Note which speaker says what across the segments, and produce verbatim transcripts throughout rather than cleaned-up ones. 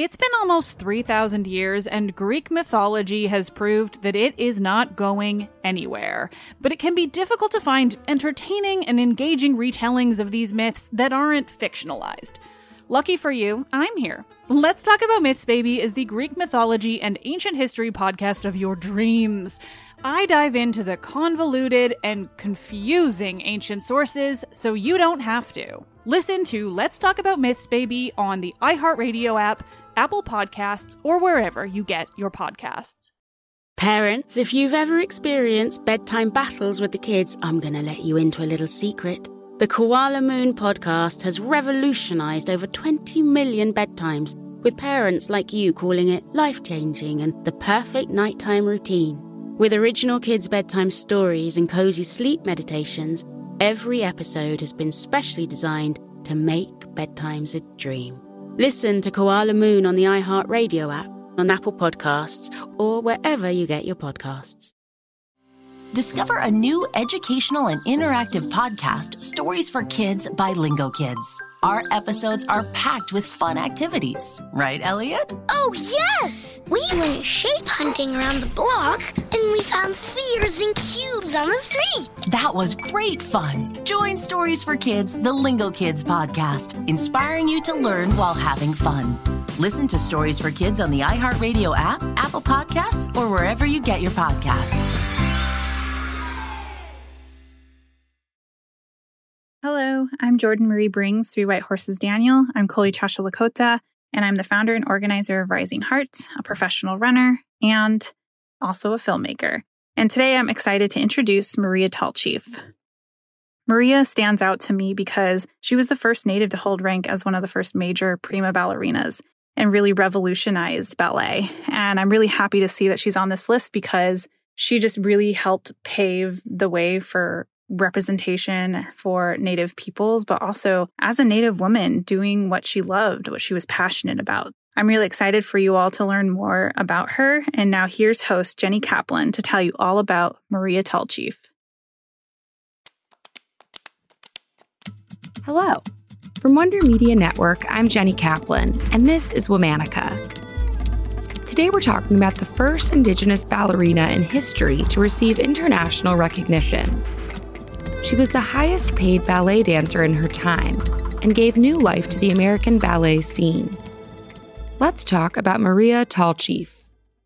Speaker 1: It's been almost three thousand years, and Greek mythology has proved that it is not going anywhere. But it can be difficult to find entertaining and engaging retellings of these myths that aren't fictionalized. Lucky for you, I'm here. Let's Talk About Myths, Baby is the Greek mythology and ancient history podcast of your dreams. I dive into the convoluted and confusing ancient sources so you don't have to. Listen to Let's Talk About Myths, Baby on the iHeartRadio app, Apple Podcasts, or wherever you get your podcasts.
Speaker 2: Parents, if you've ever experienced bedtime battles with the kids, I'm going to let you into a little secret. The Koala Moon podcast has revolutionized over twenty million bedtimes, with parents like you calling it life-changing and the perfect nighttime routine. With original kids' bedtime stories and cozy sleep meditations, every episode has been specially designed to make bedtimes a dream. Listen to Koala Moon on the iHeartRadio app, on Apple Podcasts, or wherever you get your podcasts.
Speaker 3: Discover a new educational and interactive podcast, Stories for Kids by Lingo Kids. Our episodes are packed with fun activities. Right, Elliot?
Speaker 4: Oh, yes! We went shape hunting around the block, and we found spheres and cubes on the street.
Speaker 3: That was great fun. Join Stories for Kids, the Lingo Kids podcast, inspiring you to learn while having fun. Listen to Stories for Kids on the iHeartRadio app, Apple Podcasts, or wherever you get your podcasts.
Speaker 5: Hello, I'm Jordan Marie Brings, Three White Horses Daniel. I'm Koli Chasha Lakota, and I'm the founder and organizer of Rising Hearts, a professional runner, and also a filmmaker. And today I'm excited to introduce Maria Tallchief. Maria stands out to me because she was the first native to hold rank as one of the first major prima ballerinas and really revolutionized ballet. And I'm really happy to see that she's on this list because she just really helped pave the way for representation for Native peoples, but also as a Native woman doing what she loved, what she was passionate about. I'm really excited for you all to learn more about her. And now here's host Jenny Kaplan to tell you all about Maria Tallchief.
Speaker 6: Hello. From Wonder Media Network, I'm Jenny Kaplan, and this is Womanica. Today we're talking about the first Indigenous ballerina in history to receive international recognition. She was the highest paid ballet dancer in her time and gave new life to the American ballet scene. Let's talk about Maria Tallchief.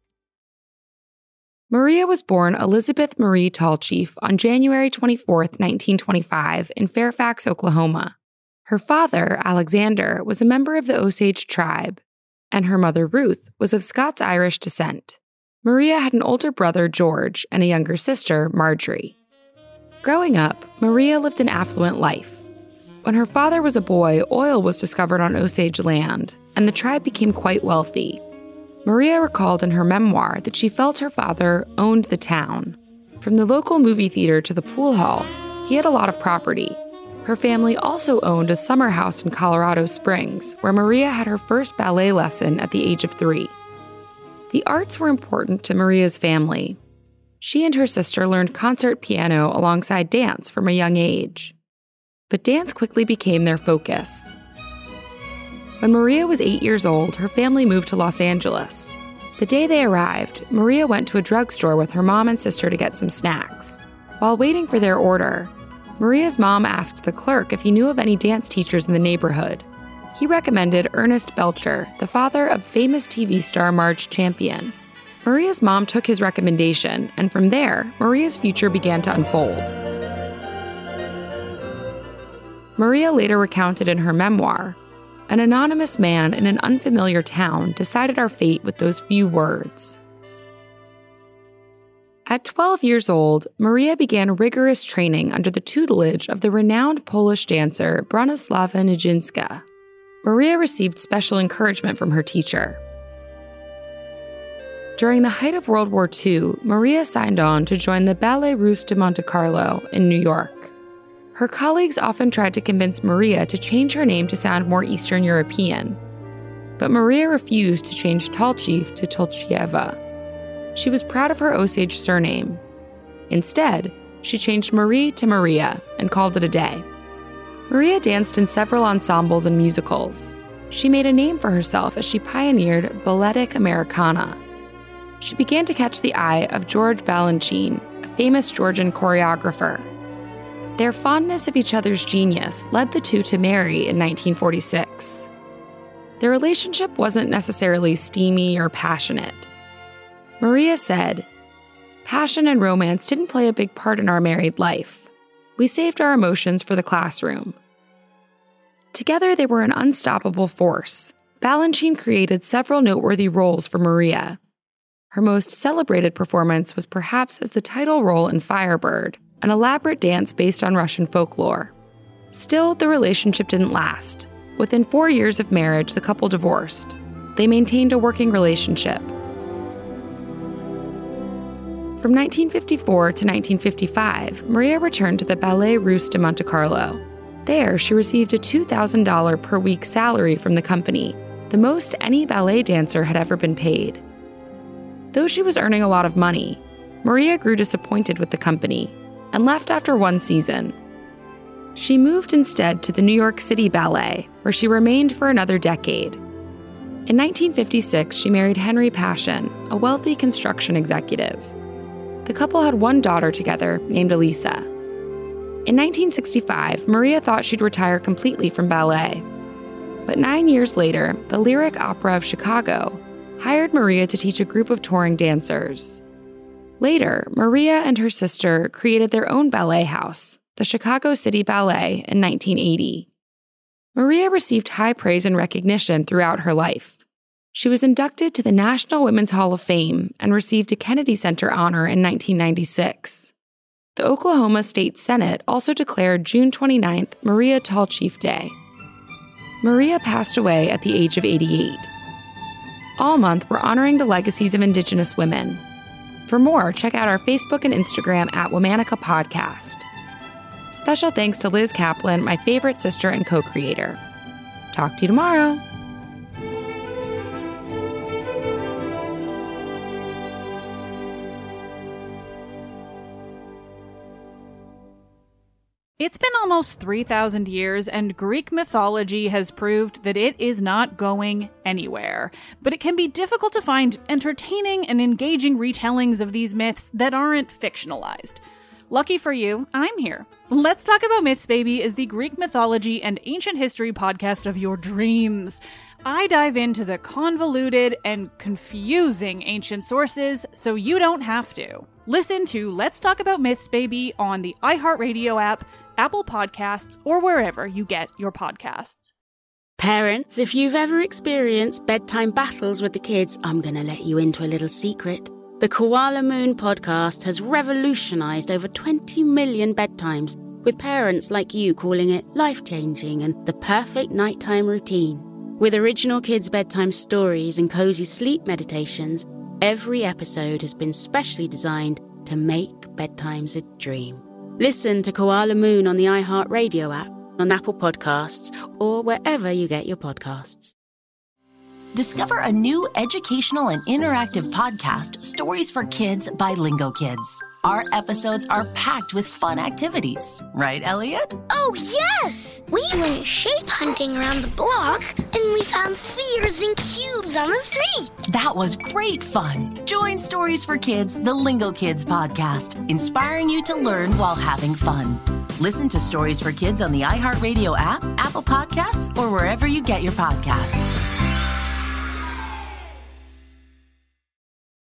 Speaker 6: Maria was born Elizabeth Marie Tallchief on January twenty-fourth, nineteen twenty-five in Fairfax, Oklahoma. Her father, Alexander, was a member of the Osage tribe, and her mother, Ruth, was of Scots-Irish descent. Maria had an older brother, George, and a younger sister, Marjorie. Growing up, Maria lived an affluent life. When her father was a boy, oil was discovered on Osage land, and the tribe became quite wealthy. Maria recalled in her memoir that she felt her father owned the town. From the local movie theater to the pool hall, he had a lot of property. Her family also owned a summer house in Colorado Springs, where Maria had her first ballet lesson at the age of three. The arts were important to Maria's family. She and her sister learned concert piano alongside dance from a young age. But dance quickly became their focus. When Maria was eight years old, her family moved to Los Angeles. The day they arrived, Maria went to a drugstore with her mom and sister to get some snacks. While waiting for their order, Maria's mom asked the clerk if he knew of any dance teachers in the neighborhood. He recommended Ernest Belcher, the father of famous T V star Marge Champion. Maria's mom took his recommendation, and from there, Maria's future began to unfold. Maria later recounted in her memoir, "An anonymous man in an unfamiliar town decided our fate with those few words." At twelve years old, Maria began rigorous training under the tutelage of the renowned Polish dancer Bronislawa Nijińska. Maria received special encouragement from her teacher. During the height of World War Two, Maria signed on to join the Ballet Russe de Monte Carlo in New York. Her colleagues often tried to convince Maria to change her name to sound more Eastern European, but Maria refused to change Tallchief to Tolchieva. She was proud of her Osage surname. Instead, she changed Marie to Maria and called it a day. Maria danced in several ensembles and musicals. she made a name for herself as she pioneered balletic Americana. She began to catch the eye of George Balanchine, a famous Georgian choreographer. Their fondness of each other's genius led the two to marry in nineteen forty-six. Their relationship wasn't necessarily steamy or passionate. Maria said, "Passion and romance didn't play a big part in our married life. We saved our emotions for the classroom." Together, they were an unstoppable force. Balanchine created several noteworthy roles for Maria. Her most celebrated performance was perhaps as the title role in Firebird, an elaborate dance based on Russian folklore. Still, the relationship didn't last. Within four years of marriage, the couple divorced. They maintained a working relationship. From nineteen fifty-four to nineteen fifty-five, Maria returned to the Ballet Russe de Monte Carlo. There, she received a two thousand dollars per week salary from the company, the most any ballet dancer had ever been paid. Though she was earning a lot of money, Maria grew disappointed with the company and left after one season. She moved instead to the New York City Ballet, where she remained for another decade. In nineteen fifty-six, she married Henry Passion, a wealthy construction executive. The couple had one daughter together named Elisa. In nineteen sixty-five, Maria thought she'd retire completely from ballet. But nine years later, the Lyric Opera of Chicago hired Maria to teach a group of touring dancers. Later, Maria and her sister created their own ballet house, the Chicago City Ballet, in nineteen eighty. Maria received high praise and recognition throughout her life. She was inducted to the National Women's Hall of Fame and received a Kennedy Center honor in nineteen ninety-six. The Oklahoma State Senate also declared June twenty-ninth Maria Tallchief Day. Maria passed away at the age of eighty-eight. All month, we're honoring the legacies of Indigenous women. For more, check out our Facebook and Instagram at Womanica Podcast. Special thanks to Liz Kaplan, my favorite sister and co-creator. Talk to you tomorrow.
Speaker 1: It's been almost three thousand years, and Greek mythology has proved that it is not going anywhere. But it can be difficult to find entertaining and engaging retellings of these myths that aren't fictionalized. Lucky for you, I'm here. Let's Talk About Myths, Baby is the Greek mythology and ancient history podcast of your dreams. I dive into the convoluted and confusing ancient sources so you don't have to. Listen to Let's Talk About Myths, Baby on the iHeartRadio app, Apple Podcasts, or wherever you get your podcasts.
Speaker 2: Parents, if you've ever experienced bedtime battles with the kids, I'm going to let you into a little secret. The Koala Moon podcast has revolutionized over twenty million bedtimes, with parents like you calling it life-changing and the perfect nighttime routine. With original kids' bedtime stories and cozy sleep meditations, every episode has been specially designed to make bedtimes a dream. Listen to Koala Moon on the iHeartRadio app, on Apple Podcasts, or wherever you get your podcasts.
Speaker 3: Discover a new educational and interactive podcast, Stories for Kids by Lingo Kids. Our episodes are packed with fun activities. Right, Elliot?
Speaker 4: Oh, yes! We went shape hunting around the block, and we found spheres and cubes on the street.
Speaker 3: That was great fun. Join Stories for Kids, the Lingo Kids podcast, inspiring you to learn while having fun. Listen to Stories for Kids on the iHeartRadio app, Apple Podcasts, or wherever you get your podcasts.